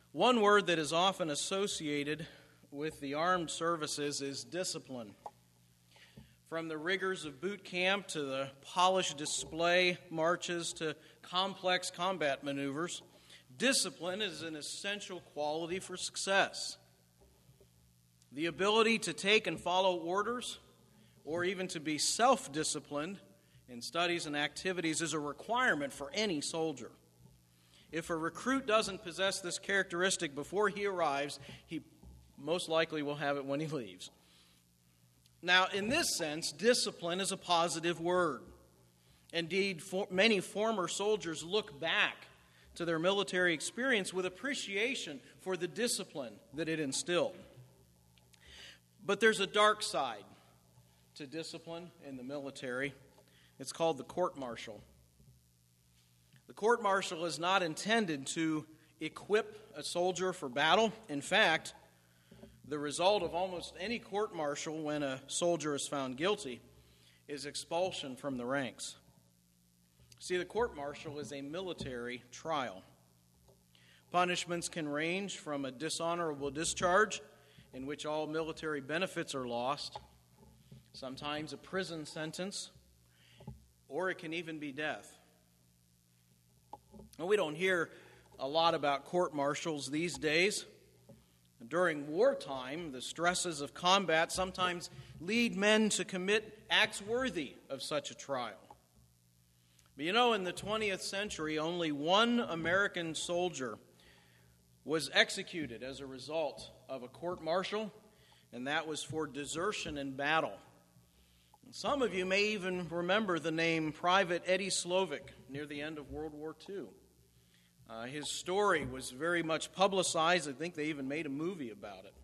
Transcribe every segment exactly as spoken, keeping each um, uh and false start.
One word that is often associated with the armed services is discipline. From the rigors of boot camp to the polished display marches to complex combat maneuvers, discipline is an essential quality for success. The ability to take and follow orders, or even to be self-disciplined in studies and activities, is a requirement for any soldier. If a recruit doesn't possess this characteristic before he arrives, he most likely will have it when he leaves. Now, in this sense, discipline is a positive word. Indeed, for many former soldiers look back to their military experience with appreciation for the discipline that it instilled. But there's a dark side to discipline in the military. It's called the court-martial. The court-martial is not intended to equip a soldier for battle. In fact, the result of almost any court-martial when a soldier is found guilty is expulsion from the ranks. See, the court-martial is a military trial. Punishments can range from a dishonorable discharge, in which all military benefits are lost, sometimes a prison sentence, or it can even be death. Well, we don't hear a lot about court-martials these days. During wartime, the stresses of combat sometimes lead men to commit acts worthy of such a trial. But you know, in the twentieth century, only one American soldier was executed as a result of a court-martial, and that was for desertion in battle. And some of you may even remember the name Private Eddie Slovic near the end of World War Two. Uh, his story was very much publicized. I think they even made a movie about it.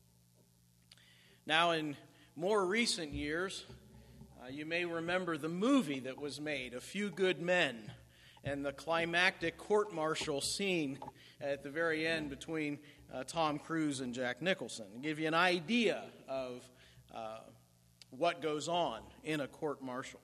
Now, in more recent years, uh, you may remember the movie that was made, A Few Good Men, and the climactic court-martial scene at the very end between uh, Tom Cruise and Jack Nicholson. To give you an idea of uh, what goes on in a court-martial.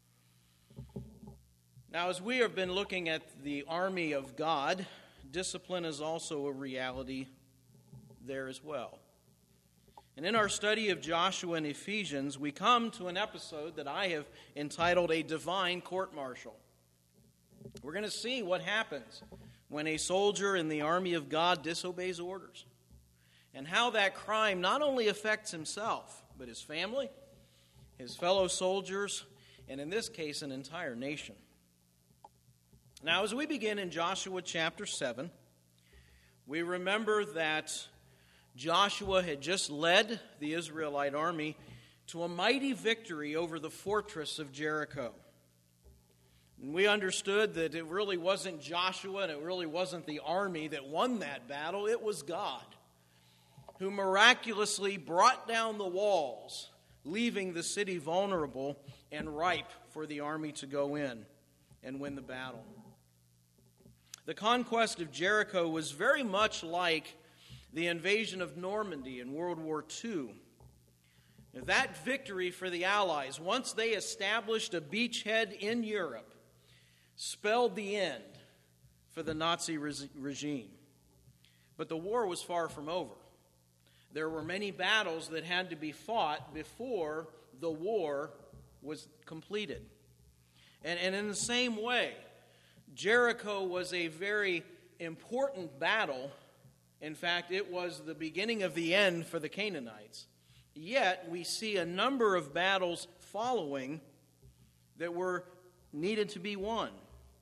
Now, as we have been looking at the army of God, discipline is also a reality there as well. And in our study of Joshua and Ephesians, we come to an episode that I have entitled A Divine Court-Martial. We're going to see what happens when a soldier in the army of God disobeys orders, and how that crime not only affects himself, but his family, his fellow soldiers, and in this case, an entire nation. Now, as we begin in Joshua chapter seven, we remember that Joshua had just led the Israelite army to a mighty victory over the fortress of Jericho. And we understood that it really wasn't Joshua and it really wasn't the army that won that battle. It was God who miraculously brought down the walls, leaving the city vulnerable and ripe for the army to go in and win the battle. The conquest of Jericho was very much like the invasion of Normandy in World War Two. That victory for the Allies, once they established a beachhead in Europe, spelled the end for the Nazi regime. But the war was far from over. There were many battles that had to be fought before the war was completed. And, and in the same way, Jericho was a very important battle. In fact, it was the beginning of the end for the Canaanites. Yet, we see a number of battles following that were needed to be won.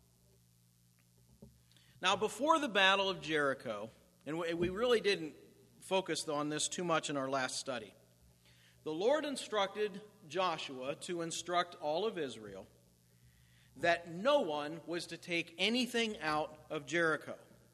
Now, before the Battle of Jericho, and we really didn't focus on this too much in our last study, the Lord instructed Joshua to instruct all of Israel that no one was to take anything out of Jericho.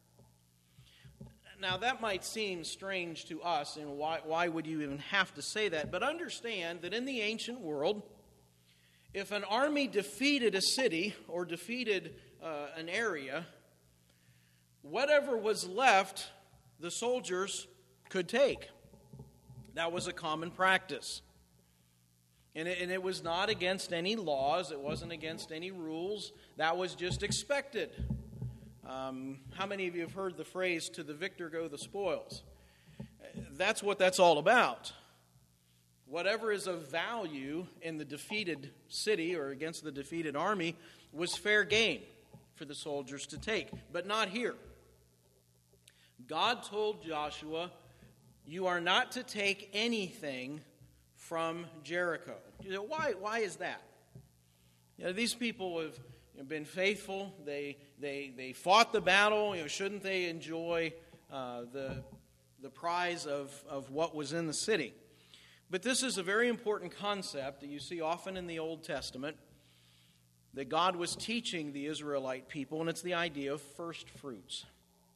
Now, that might seem strange to us, and why, why would you even have to say that? But understand that in the ancient world, if an army defeated a city or defeated uh, an area, whatever was left, the soldiers could take. That was a common practice. And it, and it was not against any laws. It wasn't against any rules. That was just expected Um, how many of you have heard the phrase, "to the victor go the spoils"? That's what that's all about. Whatever is of value in the defeated city or against the defeated army was fair game for the soldiers to take, but not here. God told Joshua, "You are not to take anything from Jericho." You know, why, why is that? You know, these people have been faithful. They they they fought the battle. You know, shouldn't they enjoy uh, the the prize of, of what was in the city? But this is a very important concept that you see often in the Old Testament that God was teaching the Israelite people, and it's the idea of first fruits.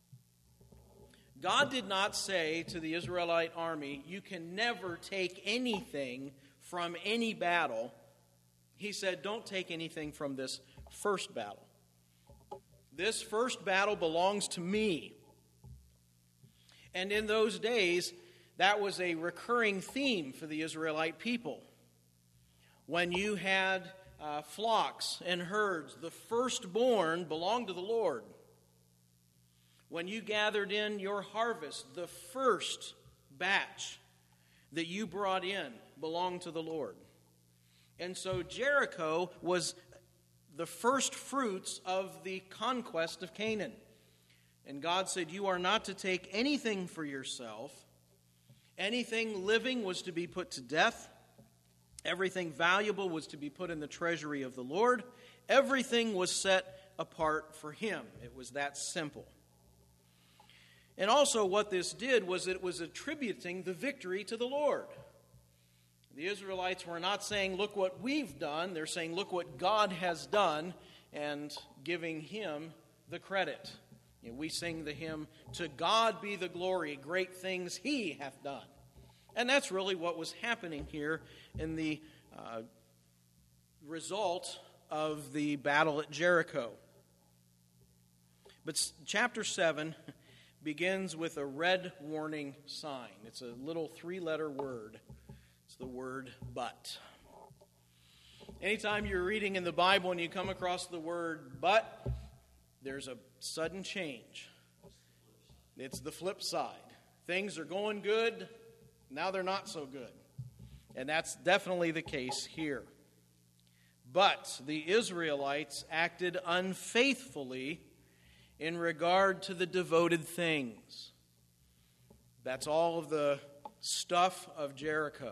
God did not say to the Israelite army, "You can never take anything from any battle." He said, "Don't take anything from this first battle. This first battle belongs to me." And in those days, that was a recurring theme for the Israelite people. When you had uh, flocks and herds, the firstborn belonged to the Lord. When you gathered in your harvest, the first batch that you brought in belonged to the Lord. And so Jericho was the first fruits of the conquest of Canaan. And God said, "You are not to take anything for yourself. Anything living was to be put to death. Everything valuable was to be put in the treasury of the Lord. Everything was set apart for Him." It was that simple. And also what this did was it was attributing the victory to the Lord. The Israelites were not saying, "Look what we've done." They're saying, "Look what God has done," and giving Him the credit. You know, we sing the hymn, "To God be the glory, great things He hath done." And that's really what was happening here in the uh, result of the battle at Jericho. But chapter seven begins with a red warning sign. It's a little three-letter word. It's the word "but." Anytime you're reading in the Bible and you come across the word "but," there's a sudden change. It's the flip side. Things are going good, now they're not so good. And that's definitely the case here. But the Israelites acted unfaithfully in regard to the devoted things. That's all of the stuff of Jericho.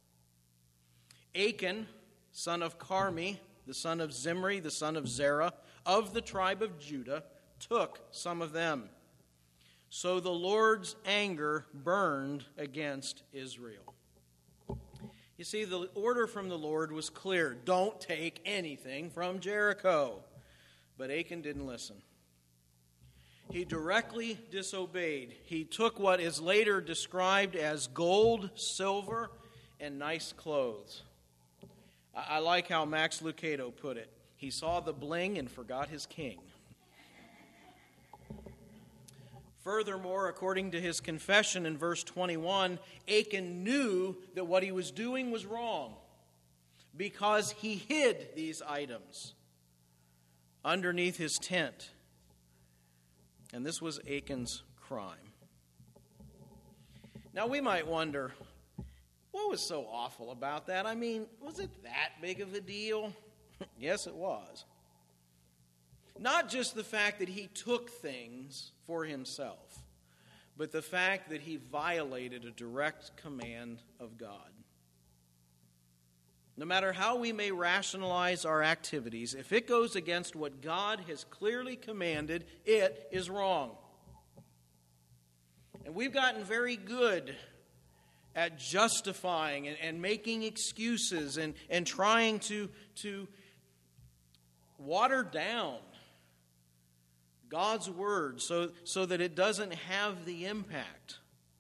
Achan, son of Carmi, the son of Zimri, the son of Zerah, of the tribe of Judah, took some of them. So the Lord's anger burned against Israel. You see, the order from the Lord was clear. Don't take anything from Jericho. But Achan didn't listen. He directly disobeyed. He took what is later described as gold, silver, and nice clothes. I like how Max Lucado put it. He saw the bling and forgot his king. Furthermore, according to his confession in verse twenty-one, Achan knew that what he was doing was wrong because he hid these items underneath his tent. And this was Achan's crime. Now we might wonder, what was so awful about that? I mean, was it that big of a deal? Yes, it was. Not just the fact that he took things for himself, but the fact that he violated a direct command of God. No matter how we may rationalize our activities, if it goes against what God has clearly commanded, it is wrong. And we've gotten very good at justifying and, and making excuses and, and trying to, to water down God's word so, so that it doesn't have the impact.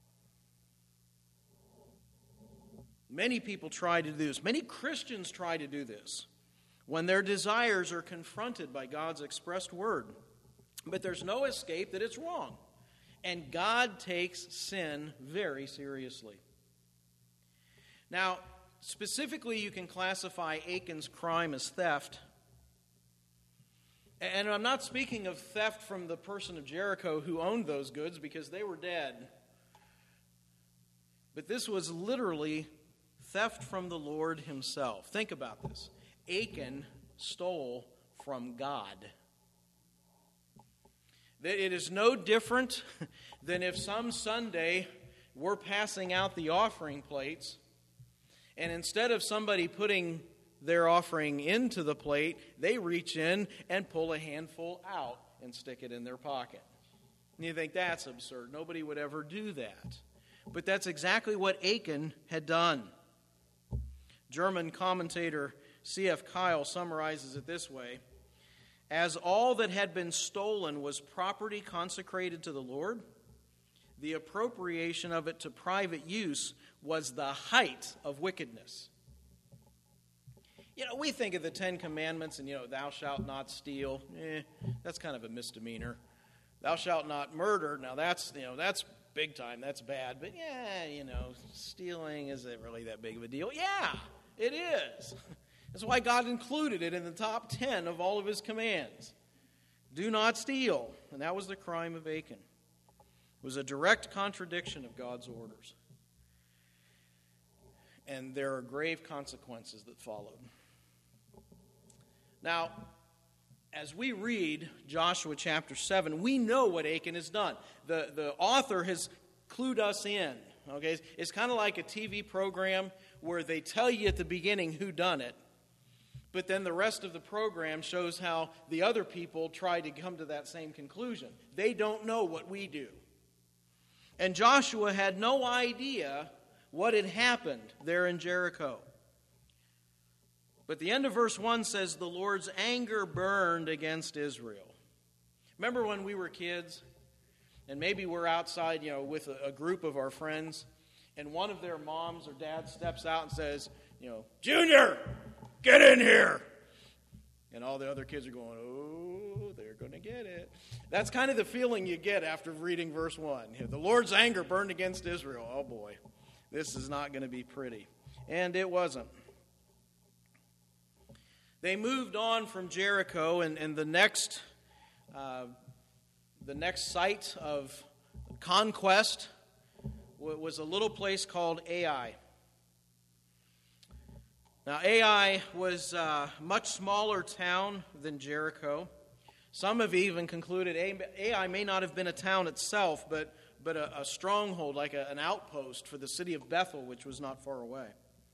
Many people try to do this. Many Christians try to do this when their desires are confronted by God's expressed word. But there's no escape that it's wrong. And God takes sin very seriously. Now, specifically, you can classify Achan's crime as theft. And I'm not speaking of theft from the person of Jericho who owned those goods, because they were dead. But this was literally theft from the Lord himself. Think about this. Achan stole from God. It is no different than if some Sunday we're passing out the offering plates, and instead of somebody putting their offering into the plate, they reach in and pull a handful out and stick it in their pocket. And you think that's absurd. Nobody would ever do that. But that's exactly what Achan had done. German commentator C F Kyle summarizes it this way: as all that had been stolen was property consecrated to the Lord, the appropriation of it to private use was the height of wickedness. You know, we think of the Ten Commandments and, you know, thou shalt not steal. Eh, that's kind of a misdemeanor. Thou shalt not murder. Now, that's, you know, that's big time. That's bad. But, yeah, you know, stealing, is it really that big of a deal? Yeah, it is. That's why God included it in the top ten of all of his commands. Do not steal. And that was the crime of Achan. It was a direct contradiction of God's orders. And there are grave consequences that followed. Now, as we read Joshua chapter seven, we know what Achan has done. The, the author has clued us in. Okay, it's kind of like a T V program where they tell you at the beginning who done it, but then the rest of the program shows how the other people try to come to that same conclusion. They don't know what we do. And Joshua had no idea what had happened there in Jericho. But the end of verse one says, the Lord's anger burned against Israel. Remember when we were kids, and maybe we're outside, you know, with a, a group of our friends, and one of their moms or dads steps out and says, you know, Junior, get in here. And all the other kids are going, oh, they're going to get it. That's kind of the feeling you get after reading verse one. The Lord's anger burned against Israel. Oh boy, this is not going to be pretty. And it wasn't. They moved on from Jericho, and, and the next uh, the next site of conquest was a little place called Ai. Now, Ai was a much smaller town than Jericho. Some have even concluded Ai may not have been a town itself, but, but a, a stronghold, like a, an outpost for the city of Bethel, which was not far away.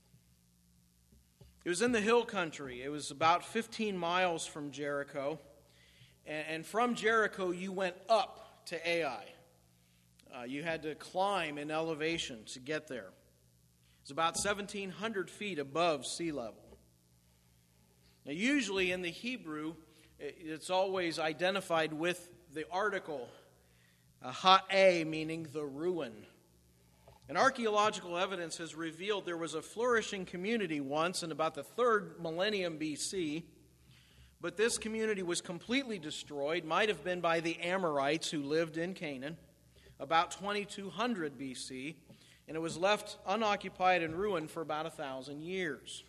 It was in the hill country. It was about fifteen miles from Jericho. And, and from Jericho, you went up to Ai. Uh, you had to climb in elevation to get there. It's about seventeen hundred feet above sea level. Now, usually in the Hebrew, it's always identified with the article, uh, ha'e, meaning the ruin. And archaeological evidence has revealed there was a flourishing community once in about the third millennium B C, but this community was completely destroyed, might have been by the Amorites who lived in Canaan, about twenty-two hundred B C, and it was left unoccupied and ruined for about a thousand years.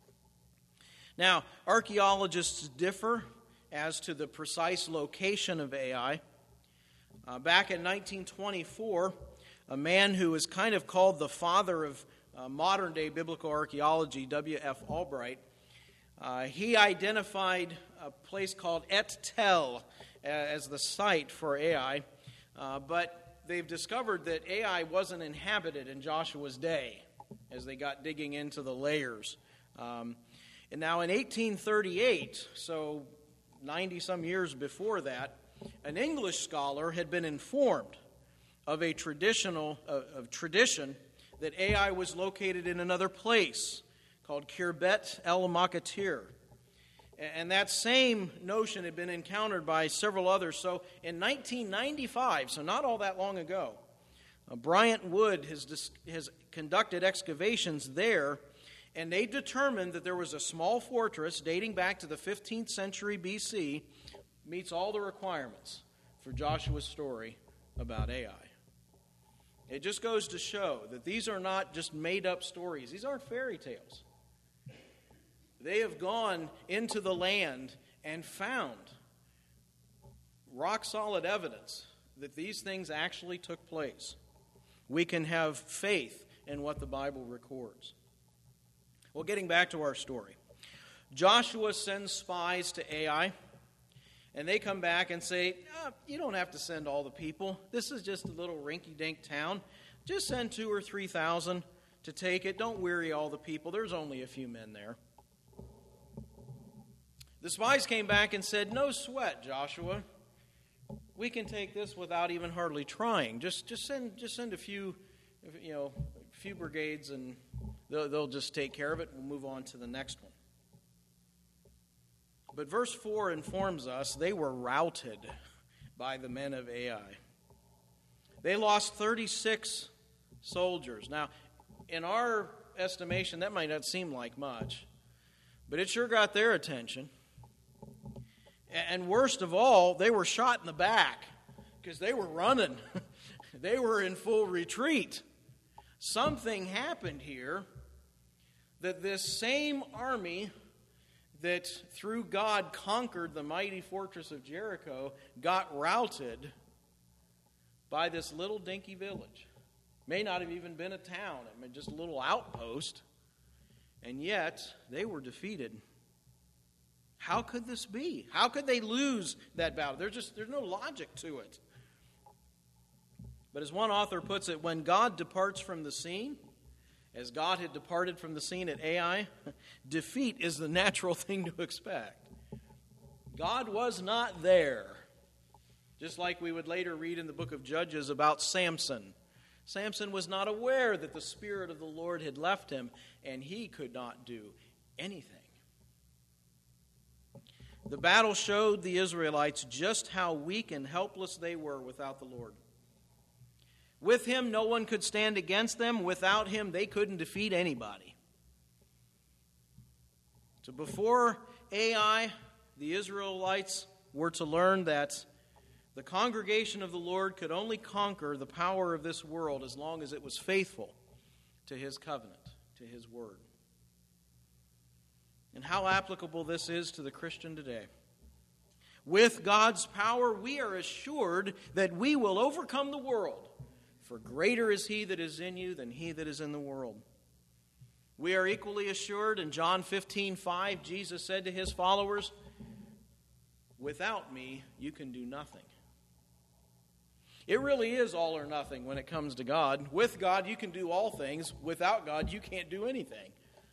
Now, archaeologists differ as to the precise location of Ai. Uh, back in nineteen twenty-four, a man who is kind of called the father of uh, modern-day biblical archaeology, W F Albright, uh, he identified a place called Et Tel as the site for Ai, uh, but they've discovered that Ai wasn't inhabited in Joshua's day as they got digging into the layers. Um, and now in eighteen thirty-eight, so ninety-some years before that, an English scholar had been informed of a traditional uh, of tradition that Ai was located in another place called Khirbet el Makatir. And that same notion had been encountered by several others. So in nineteen ninety-five, so not all that long ago, uh, Bryant Wood has, dis- has conducted excavations there, and they determined that there was a small fortress dating back to the fifteenth century B C, meets all the requirements for Joshua's story about Ai. It just goes to show that these are not just made-up stories. These aren't fairy tales. They have gone into the land and found rock-solid evidence that these things actually took place. We can have faith in what the Bible records. Well, getting back to our story. Joshua sends spies to Ai, and they come back and say, oh, you don't have to send all the people. This is just a little rinky-dink town. Just send two or three thousand to take it. Don't weary all the people. There's only a few men there. The spies came back and said, no sweat, Joshua. We can take this without even hardly trying. Just just send just send a few, you know, a few brigades, and they'll, they'll just take care of it. We'll move on to the next one. But verse four informs us they were routed by the men of Ai. They lost thirty-six soldiers. Now, in our estimation, that might not seem like much, but it sure got their attention. And worst of all, they were shot in the back because they were running. They were in full retreat. Something happened here that this same army that through God conquered the mighty fortress of Jericho got routed by this little dinky village. May not have even been a town, I mean, just a little outpost. And yet, they were defeated. How could this be? How could they lose that battle? There's just there's no logic to it. But as one author puts it, when God departs from the scene, as God had departed from the scene at Ai, defeat is the natural thing to expect. God was not there. Just like we would later read in the book of Judges about Samson. Samson was not aware that the Spirit of the Lord had left him, and he could not do anything. The battle showed the Israelites just how weak and helpless they were without the Lord. With him, no one could stand against them. Without him, they couldn't defeat anybody. So before Ai, the Israelites were to learn that the congregation of the Lord could only conquer the power of this world as long as it was faithful to his covenant, to his word. And how applicable this is to the Christian today. With God's power, we are assured that we will overcome the world. For greater is he that is in you than he that is in the world. We are equally assured in John fifteen five, Jesus said to his followers, without me, you can do nothing. It really is all or nothing when it comes to God. With God, you can do all things. Without God, you can't do anything.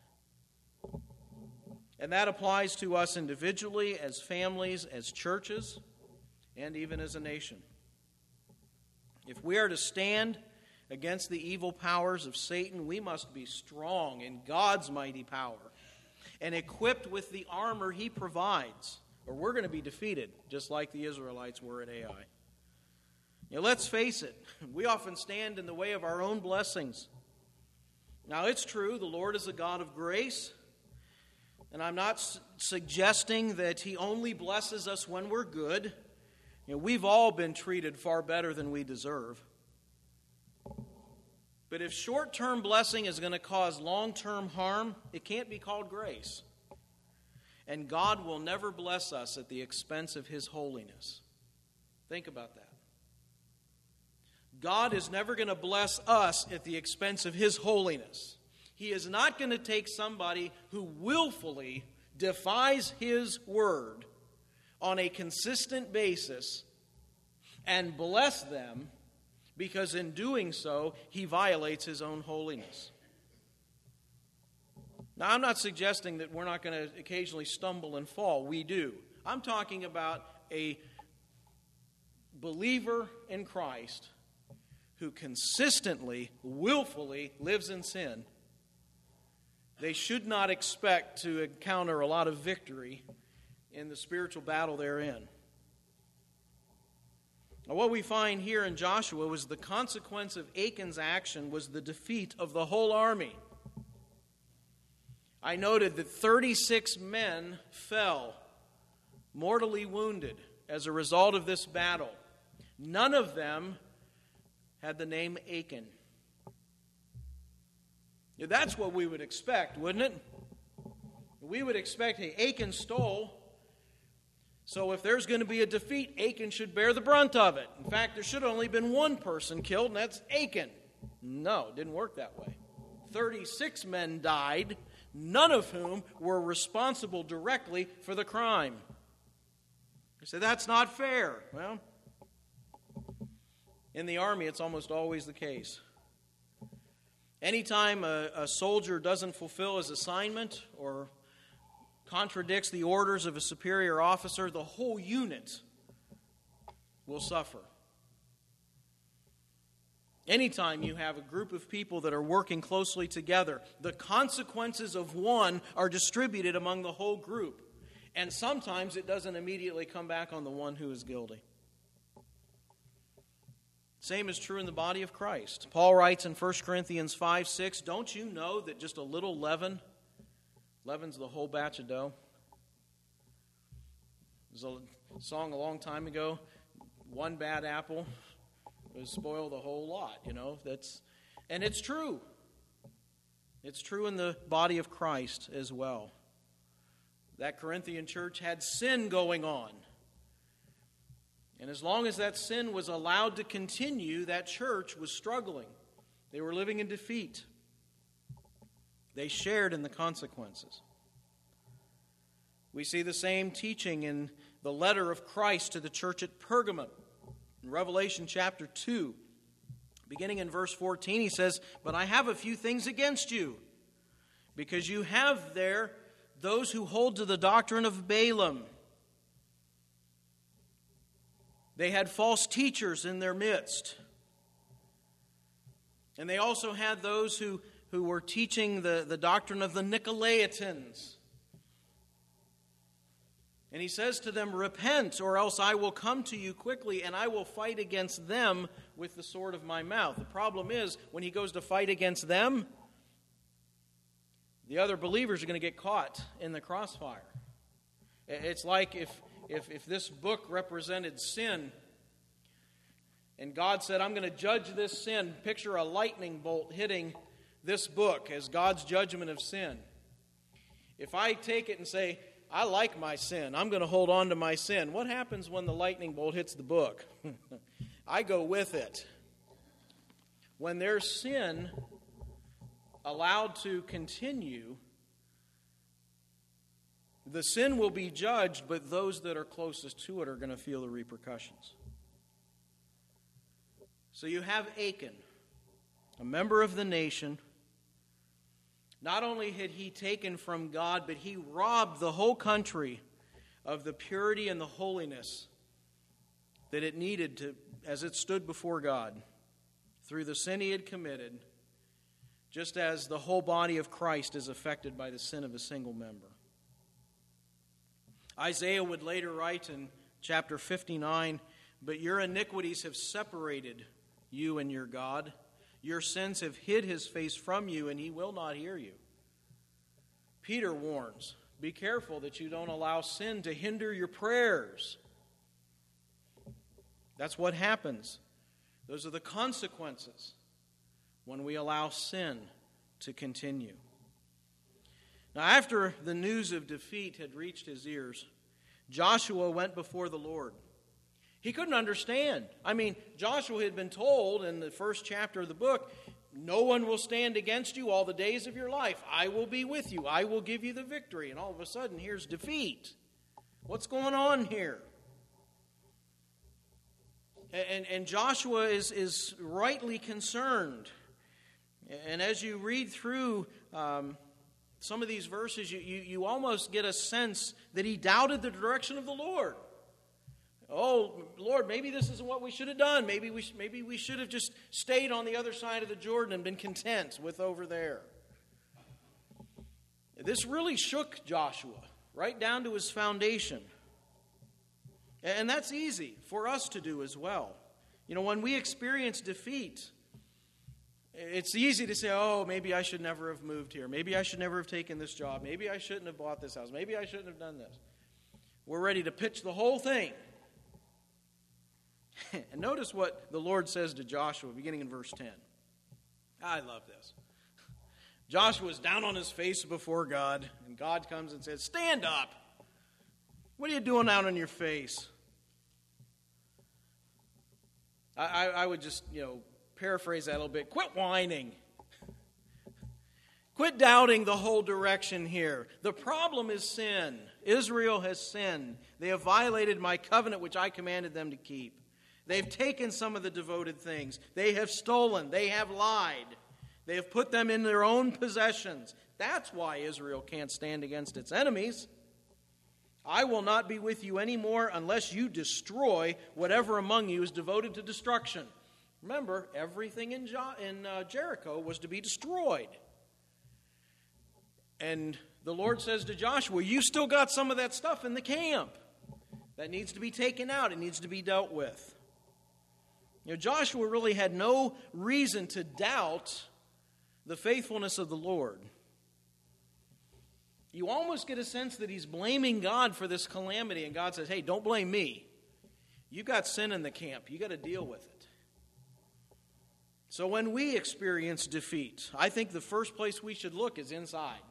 And that applies to us individually, as families, as churches, and even as a nation. If we are to stand against the evil powers of Satan, we must be strong in God's mighty power and equipped with the armor he provides, or we're going to be defeated, just like the Israelites were at Ai. Now, let's face it, we often stand in the way of our own blessings. Now, it's true, the Lord is a God of grace. And I'm not su- suggesting that he only blesses us when we're good. You know, we've all been treated far better than we deserve. But if short-term blessing is going to cause long-term harm, it can't be called grace. And God will never bless us at the expense of his holiness. Think about that. God is never going to bless us at the expense of his holiness. He is not going to take somebody who willfully defies his word on a consistent basis and bless them because in doing so, he violates his own holiness. Now, I'm not suggesting that we're not going to occasionally stumble and fall. We do. I'm talking about a believer in Christ who consistently, willfully lives in sin. They should not expect to encounter a lot of victory in the spiritual battle they're in. Now, what we find here in Joshua was the consequence of Achan's action was the defeat of the whole army. I noted that thirty-six men fell, mortally wounded, as a result of this battle. None of them had the name Achan. That's what we would expect, wouldn't it? We would expect, hey, Achan stole, So if there's going to be a defeat, Achan should bear the brunt of it. In fact, there should have only been one person killed, and that's Achan. No, it didn't work that way. thirty-six men died, none of whom were responsible directly for the crime. You say, that's not fair. Well, in the army, it's almost always the case. Anytime a, a soldier doesn't fulfill his assignment or contradicts the orders of a superior officer, the whole unit will suffer. Anytime you have a group of people that are working closely together, the consequences of one are distributed among the whole group. And sometimes it doesn't immediately come back on the one who is guilty. Same is true in the body of Christ. Paul writes in First Corinthians five six, don't you know that just a little leaven leavens the whole batch of dough? There's a song a long time ago, one bad apple would spoil the whole lot, you know. That's and it's true. It's true in the body of Christ as well. That Corinthian church had sin going on. And as long as that sin was allowed to continue, that church was struggling. They were living in defeat. They shared in the consequences. We see the same teaching in the letter of Christ to the church at Pergamum. In Revelation chapter two, beginning in verse fourteen, he says, but I have a few things against you, because you have there those who hold to the doctrine of Balaam. They had false teachers in their midst. And they also had those who, who were teaching the, the doctrine of the Nicolaitans. And he says to them, repent, or else I will come to you quickly, and I will fight against them with the sword of my mouth. The problem is, when he goes to fight against them, the other believers are going to get caught in the crossfire. It's like if, if, if this book represented sin, and God said, I'm going to judge this sin. Picture a lightning bolt hitting this book as God's judgment of sin. If I take it and say, I like my sin, I'm going to hold on to my sin, what happens when the lightning bolt hits the book? I go with it. When there's sin allowed to continue, the sin will be judged, but those that are closest to it are going to feel the repercussions. So you have Achan, a member of the nation. Not only had he taken from God, but he robbed the whole country of the purity and the holiness that it needed to, as it stood before God, through the sin he had committed, just as the whole body of Christ is affected by the sin of a single member. Isaiah would later write in chapter fifty-nine, but your iniquities have separated you and your God. Your sins have hid his face from you, and he will not hear you. Peter warns, be careful that you don't allow sin to hinder your prayers. That's what happens. Those are the consequences when we allow sin to continue. Now, after the news of defeat had reached his ears, Joshua went before the Lord. He couldn't understand. I mean, Joshua had been told in the first chapter of the book, no one will stand against you all the days of your life. I will be with you. I will give you the victory. And all of a sudden, here's defeat. What's going on here? And, and Joshua is, is rightly concerned. And as you read through um, some of these verses, you, you, you almost get a sense that he doubted the direction of the Lord. Oh, Lord, maybe this isn't what we should have done. Maybe we, sh- maybe we should have just stayed on the other side of the Jordan and been content with over there. This really shook Joshua right down to his foundation. And that's easy for us to do as well. You know, when we experience defeat, it's easy to say, oh, maybe I should never have moved here. Maybe I should never have taken this job. Maybe I shouldn't have bought this house. Maybe I shouldn't have done this. We're ready to pitch the whole thing. And notice what the Lord says to Joshua, beginning in verse ten. I love this. Joshua's down on his face before God, and God comes and says, stand up. What are you doing out on your face? I, I, I would just, you know, paraphrase that a little bit. Quit whining. Quit doubting the whole direction here. The problem is sin. Israel has sinned. They have violated my covenant which I commanded them to keep. They've taken some of the devoted things. They have stolen. They have lied. They have put them in their own possessions. That's why Israel can't stand against its enemies. I will not be with you anymore unless you destroy whatever among you is devoted to destruction. Remember, everything in, jo- in uh, Jericho was to be destroyed. And the Lord says to Joshua, you still got some of that stuff in the camp. That needs to be taken out. It needs to be dealt with. You know, Joshua really had no reason to doubt the faithfulness of the Lord. You almost get a sense that he's blaming God for this calamity, and God says, hey, don't blame me. You got sin in the camp. You got to deal with it. So when we experience defeat, I think the first place we should look is inside.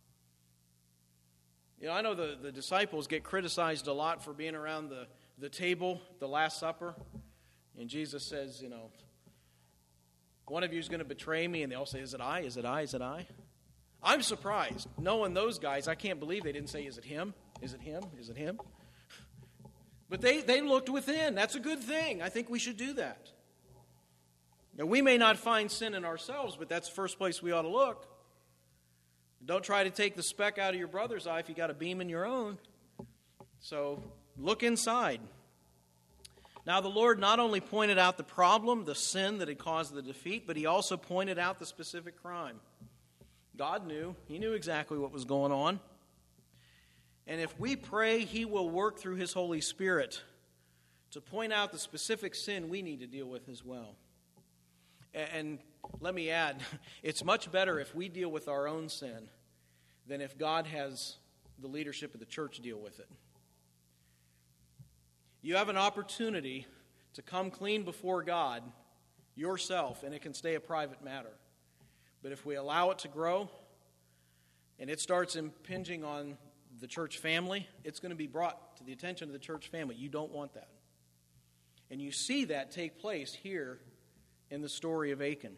You know, I know the, the disciples get criticized a lot for being around the, the table, the Last Supper. And Jesus says, you know, one of you is going to betray me. And they all say, is it I? Is it I? Is it I? I'm surprised. Knowing those guys, I can't believe they didn't say, is it him? Is it him? Is it him? But they, they looked within. That's a good thing. I think we should do that. Now, we may not find sin in ourselves, but that's the first place we ought to look. Don't try to take the speck out of your brother's eye if you got a beam in your own. So look inside. Now, the Lord not only pointed out the problem, the sin that had caused the defeat, but he also pointed out the specific crime. God knew. He knew exactly what was going on. And if we pray, he will work through his Holy Spirit to point out the specific sin we need to deal with as well. And let me add, it's much better if we deal with our own sin than if God has the leadership of the church deal with it. You have an opportunity to come clean before God yourself, and it can stay a private matter. But if we allow it to grow and it starts impinging on the church family, it's going to be brought to the attention of the church family. You don't want that. And you see that take place here in the story of Achan.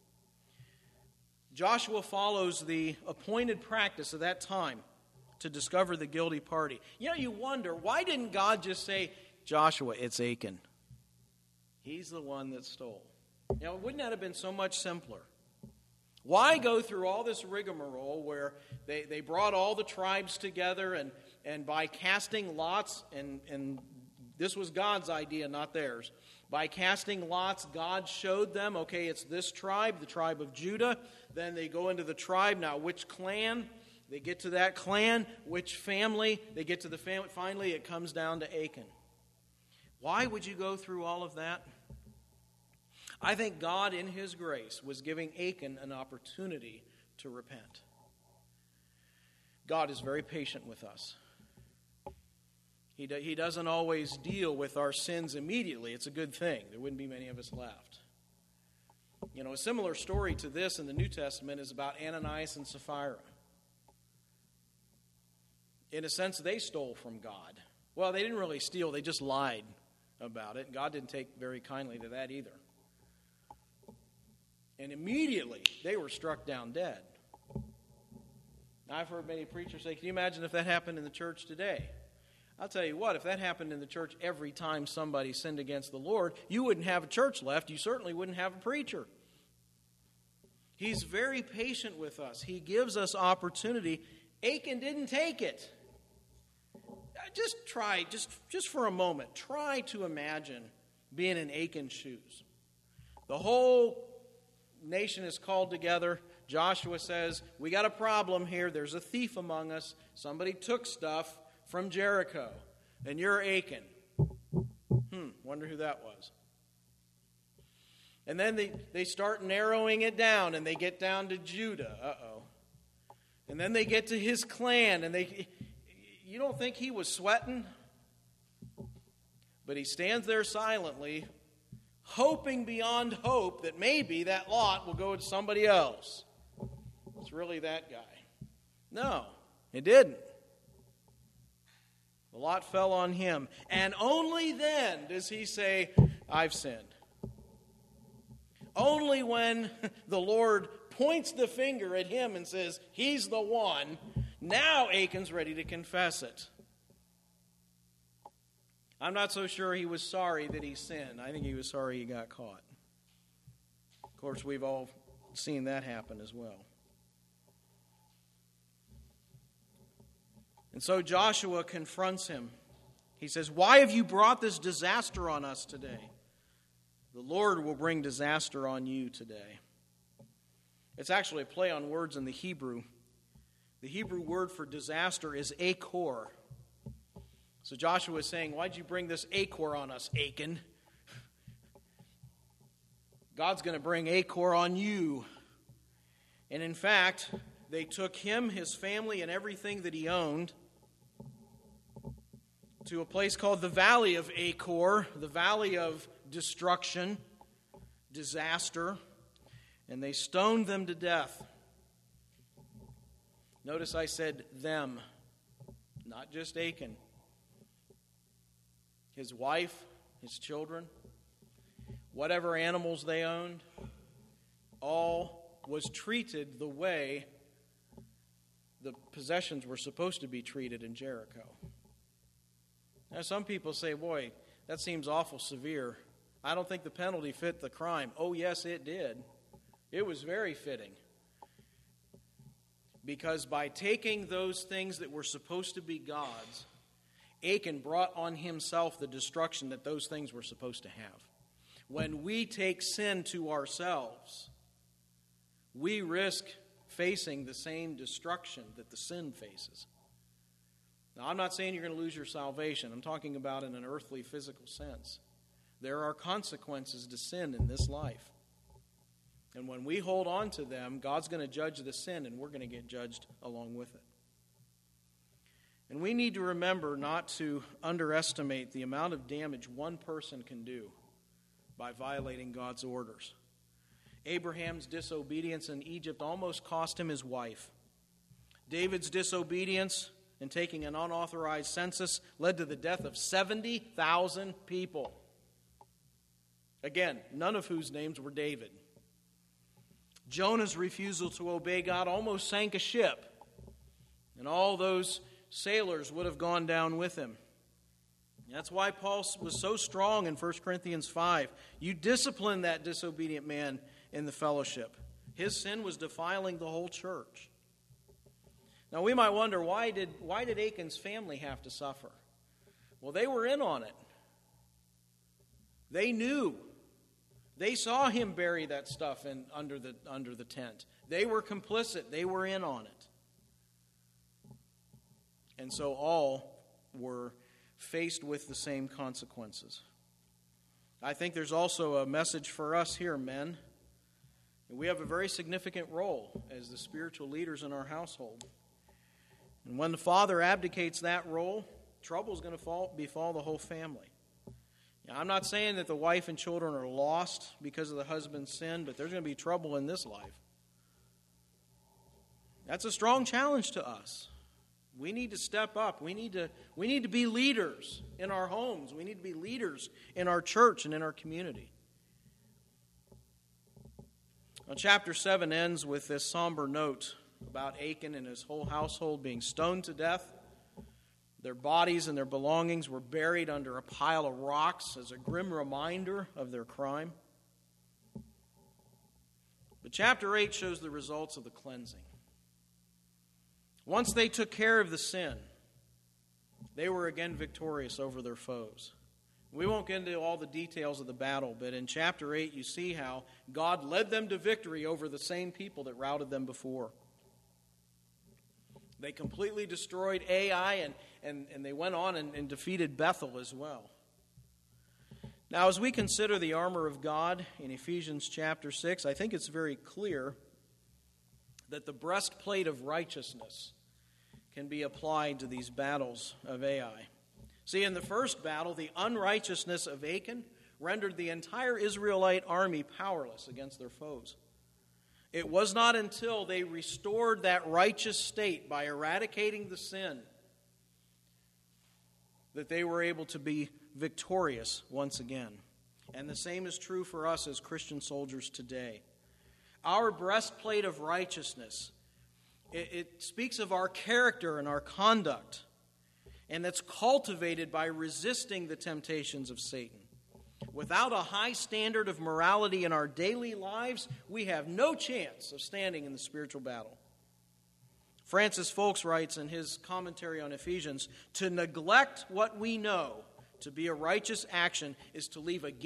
Joshua follows the appointed practice of that time to discover the guilty party. You know, you wonder, why didn't God just say, Joshua, it's Achan. He's the one that stole. You know, wouldn't that have been so much simpler? Why go through all this rigmarole where they, they brought all the tribes together and, and by casting lots, and, and this was God's idea, not theirs. By casting lots, God showed them, okay, it's this tribe, the tribe of Judah. Then they go into the tribe. Now, which clan? They get to that clan. Which family? They get to the family. Finally, it comes down to Achan. Why would you go through all of that? I think God, in his grace, was giving Achan an opportunity to repent. God is very patient with us. He, do, he doesn't always deal with our sins immediately. It's a good thing. There wouldn't be many of us left. You know, a similar story to this in the New Testament is about Ananias and Sapphira. In a sense, they stole from God. Well, they didn't really steal. They just lied about it. God didn't take very kindly to that either. And immediately, they were struck down dead. Now, I've heard many preachers say, can you imagine if that happened in the church today? I'll tell you what, if that happened in the church every time somebody sinned against the Lord, you wouldn't have a church left. You certainly wouldn't have a preacher. He's very patient with us. He gives us opportunity. Achan didn't take it. Just try, just, just for a moment, try to imagine being in Achan's shoes. The whole nation is called together. Joshua says, we got a problem here. There's a thief among us. Somebody took stuff from Jericho, and you're Achan. Hmm, wonder who that was. And then they, they start narrowing it down, and they get down to Judah. Uh-oh. And then they get to his clan, and they... You don't think he was sweating? But he stands there silently, hoping beyond hope that maybe that lot will go to somebody else. It's really that guy. No, it didn't. The lot fell on him. And only then does he say, I've sinned. Only when the Lord points the finger at him and says, he's the one, now Achan's ready to confess it. I'm not so sure he was sorry that he sinned. I think he was sorry he got caught. Of course, we've all seen that happen as well. And so Joshua confronts him. He says, why have you brought this disaster on us today? The Lord will bring disaster on you today. It's actually a play on words in the Hebrew. The Hebrew word for disaster is Achor. So Joshua is saying, why'd you bring this Achor on us, Achan? God's going to bring Achor on you. And in fact, they took him, his family, and everything that he owned to a place called the Valley of Achor, the Valley of Destruction, disaster, and they stoned them to death. Notice I said them, not just Achan. His wife, his children, whatever animals they owned, all was treated the way the possessions were supposed to be treated in Jericho. Now, some people say, boy, that seems awful severe. I don't think the penalty fit the crime. Oh, yes, it did. It was very fitting. Because by taking those things that were supposed to be God's, Achan brought on himself the destruction that those things were supposed to have. When we take sin to ourselves, we risk facing the same destruction that the sin faces. Now, I'm not saying you're going to lose your salvation. I'm talking about in an earthly, physical sense. There are consequences to sin in this life. And when we hold on to them, God's going to judge the sin, and we're going to get judged along with it. And we need to remember not to underestimate the amount of damage one person can do by violating God's orders. Abraham's disobedience in Egypt almost cost him his wife. David's disobedience in taking an unauthorized census led to the death of seventy thousand people. Again, none of whose names were David. Jonah's refusal to obey God almost sank a ship, and all those sailors would have gone down with him. That's why Paul was so strong in First Corinthians five. You discipline that disobedient man in the fellowship. His sin was defiling the whole church. Now we might wonder, why did, why did Achan's family have to suffer? Well, they were in on it. They knew. They saw him bury that stuff in, under the, under the tent. They were complicit. They were in on it. And so all were faced with the same consequences. I think there's also a message for us here, men. We have a very significant role as the spiritual leaders in our household. And when the father abdicates that role, trouble is going to fall, befall the whole family. Now, I'm not saying that the wife and children are lost because of the husband's sin, but there's going to be trouble in this life. That's a strong challenge to us. We need to step up. We need to, we need to be leaders in our homes. We need to be leaders in our church and in our community. Now, chapter seven ends with this somber note about Achan and his whole household being stoned to death. Their bodies and their belongings were buried under a pile of rocks as a grim reminder of their crime. But chapter eight shows the results of the cleansing. Once they took care of the sin, they were again victorious over their foes. We won't get into all the details of the battle, but in chapter eight you see how God led them to victory over the same people that routed them before. They completely destroyed Ai, and, and, and they went on and, and defeated Bethel as well. Now, as we consider the armor of God in Ephesians chapter six, I think it's very clear that the breastplate of righteousness can be applied to these battles of Ai. See, in the first battle, the unrighteousness of Achan rendered the entire Israelite army powerless against their foes. It was not until they restored that righteous state by eradicating the sin that they were able to be victorious once again. And the same is true for us as Christian soldiers today. Our breastplate of righteousness, it, it speaks of our character and our conduct, and that's cultivated by resisting the temptations of Satan. Without a high standard of morality in our daily lives, we have no chance of standing in the spiritual battle. Francis Folks writes in his commentary on Ephesians, "To neglect what we know to be a righteous action is to leave a